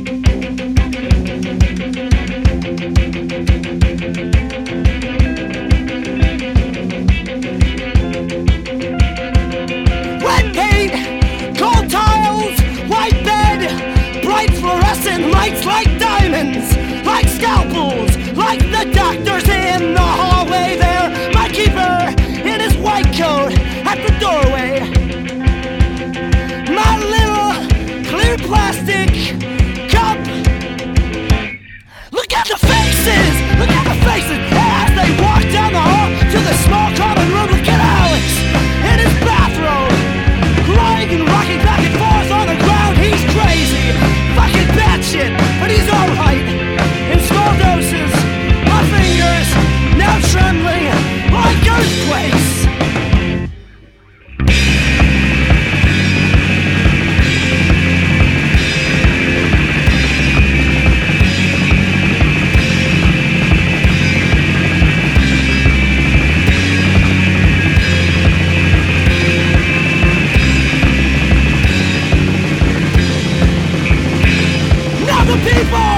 Red paint, gold tiles, white bed, bright fluorescent lights like diamonds, like scalpels, like the doctors in the hallway there. My keeper in his white coat at the doorway. My little clear plastic cup. Look at the faces! Look at the faces! As they walk down the hall to the small common room. Look at Alex in his bathrobe, crying and rocking back and forth on the ground. He's crazy, fucking batshit, but he's alright. In small doses, my fingers now trembling like earthquakes. People